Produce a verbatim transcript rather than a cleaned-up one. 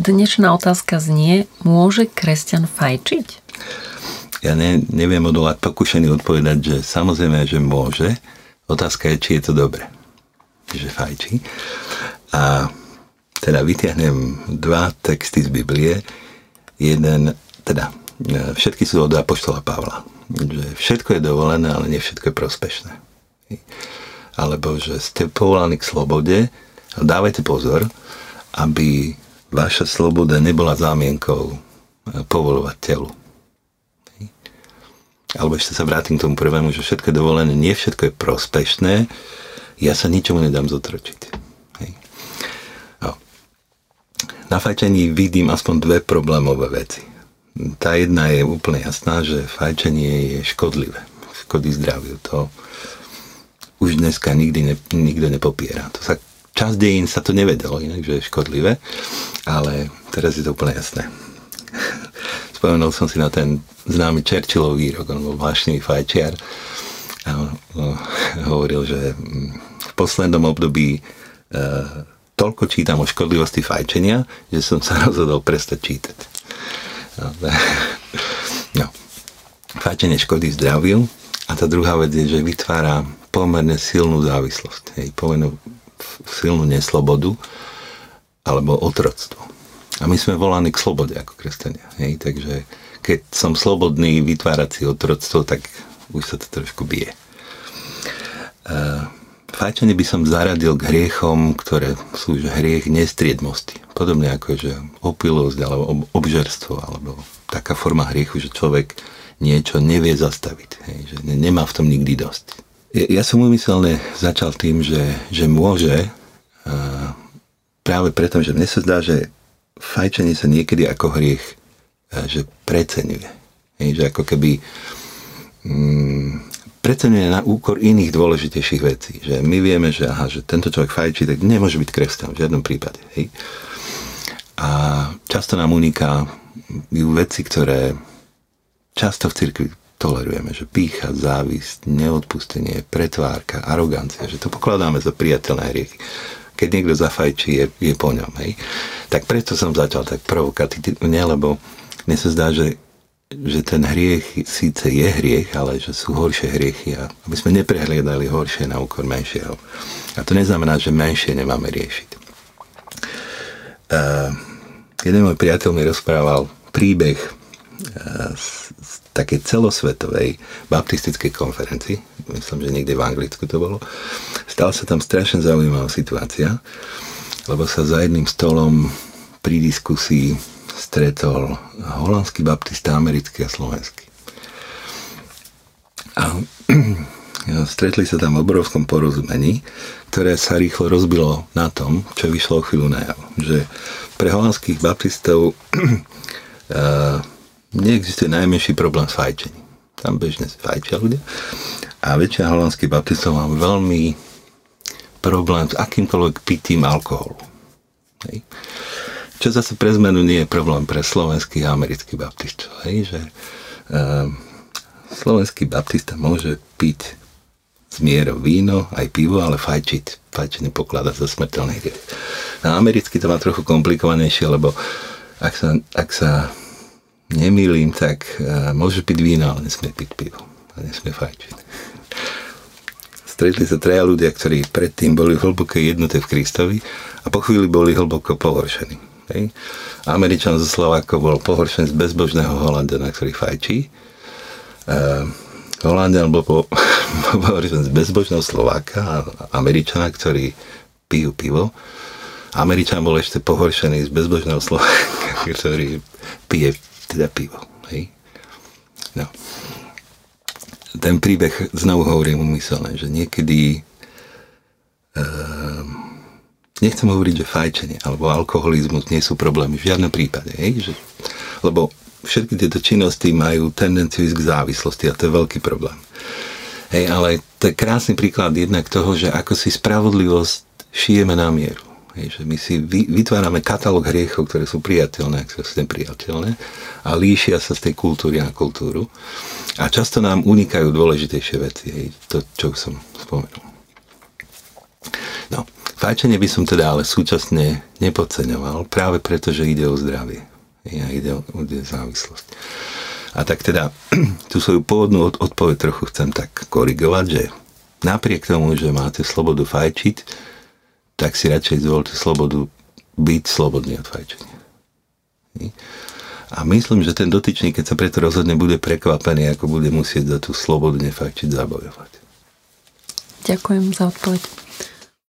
Dnešná otázka znie, môže kresťan fajčiť? Ja ne, neviem odolať pokušený odpovedať, že samozrejme, že môže. Otázka je, či je to dobre, že fajčí. A teda vytiahnem dva texty z Biblie. Jeden, teda všetky sú od apoštola Pavla. Že všetko je dovolené, ale nie všetko je prospešné. Alebo že ste povolaní k slobode, dávajte pozor, aby vaša sloboda nebola zámienkou povolovať telu. Alebo ešte sa vrátim k tomu prvému, že všetko je dovolené, nie všetko je prospešné, ja sa ničomu nedám zotročiť. Hej. No. Na fajčení vidím aspoň dve problémové veci. Tá jedna je úplne jasná, že fajčenie je škodlivé. Škodí zdraviu. To už dneska nikdy ne, nikto nepopiera. To sa, čas dejín sa to nevedelo, inak, že je škodlivé, ale teraz je to úplne jasné. Spomenul som si na ten známy Churchillov výrok, on bol vášnivý fajčiar a on, on hovoril, že v poslednom období e, toľko čítam o škodlivosti fajčenia, že som sa rozhodol prestať čítať. No, no. Fajčenie škodí zdraviu a tá druhá vec je, že vytvára pomerne silnú závislosť, hej, pomerne silnú neslobodu alebo otroctvo. A my sme volaní k slobode ako kresťania. Hej, takže keď som slobodný vytvárať si otroctvo, tak už sa to trošku bije. Uh, fajčenie by som zaradil k hriechom, ktoré sú že hriech nestriedmosti. Podobne ako že opilosť alebo obžerstvo, alebo taká forma hriechu, že človek niečo nevie zastaviť. Hej, že nemá v tom nikdy dosť. Ja, ja som umyselne začal tým, že, že môže uh, práve preto, že mne sa zdá, že fajčenie sa niekedy ako hriech uh, že preceňuje. Hej, že ako keby um, preceňuje na úkor iných dôležitejších vecí. Že my vieme, že, aha, že tento človek fajčí, tak nemôže byť kresťan v žiadnom prípade. Hej. A často nám uniká veci, ktoré často v cirkvi tolerujeme, že pýcha, závisť, neodpustenie, pretvárka, arogancia, že to pokladáme za priateľné hriechy. Keď niekto zafajčí, je, je po ňom. Hej. Tak preto som začal tak provokatívne, lebo mne sa zdá, že, že ten hriech síce je hriech, ale že sú horšie hriechy a aby sme neprehliadali horšie na úkor menšieho. A to neznamená, že menšie nemáme riešiť. Uh, jeden môj priateľ mi rozprával príbeh uh, z, z takej celosvetovej baptistickej konferencii, myslím, že niekde v Anglicku to bolo. Stala sa tam strašne zaujímavá situácia, lebo sa za jedným stolom pri diskusii stretol holandský baptista, americký a slovenský. A stretli sa tam v obrovskom porozumení, ktoré sa rýchlo rozbilo na tom, čo vyšlo o chvíľu najavo. Že pre holandských baptistov uh, neexistuje najmenší problém s fajčením. Tam bežne fajčia ľudia. A väčšina holandských baptistov má veľmi problém s akýmkoľvek pitím alkoholu. Hej. Čo zase pre zmenu nie je problém pre slovenských a amerických baptistov. Hej, že uh, slovenský baptista môže piť z mierou víno, aj pivo, ale fajčiť. Fajčenie pokladá za smrteľný hriech. Na americky to má trochu komplikovanejšie, lebo ak sa, ak sa nemýlim, tak uh, môže piť víno, ale nesmie piť pivo. A nesmie fajčiť. Stretli sa traja ľudia, ktorí predtým boli hlboko jednoté v Kristovi a po chvíli boli hlboko pohoršení. Hej. Američan zo Slovákov bol pohoršený z bezbožného Holandana, ktorý fajčí. Uh, Holandian bol po, pohoršený z bezbožného Slováka a Američana, ktorý pijú pivo. Američan bol ešte pohoršený z bezbožného Slováka, ktorý pije teda pivo. Hej. No. Ten príbeh znovu hovorím umyselne, že niekedy uh, nechcem hovoriť, že fajčenie alebo alkoholizmus nie sú problémy v žiadnom prípade, hej? Že, lebo všetky tieto činnosti majú tendenciu ísť k závislosti a to je veľký problém. Hej, ale to je krásny príklad jednak toho, že ako si spravodlivosť šijeme na mieru. Hej, že my si vytvárame katalóg hriechov, ktoré sú priateľné, ktoré sú nepriateľné a líšia sa z tej kultúry na kultúru. A často nám unikajú dôležitejšie veci, hej, to, čo som spomenul. No, Fajčenie by som teda ale súčasne nepodceňoval, práve preto, že ide o zdravie. Ja, ide o, o závislosť. A tak teda tú svoju pôvodnú odpoveď trochu chcem tak korigovať, že napriek tomu, že máte slobodu fajčiť, tak si radšej zvolte slobodu byť slobodný od fajčenia. A myslím, že ten dotyčný, keď sa preto rozhodne, bude prekvapený, ako bude musieť za tú slobodu nefajčiť zabojovať. Ďakujem za odpoveď.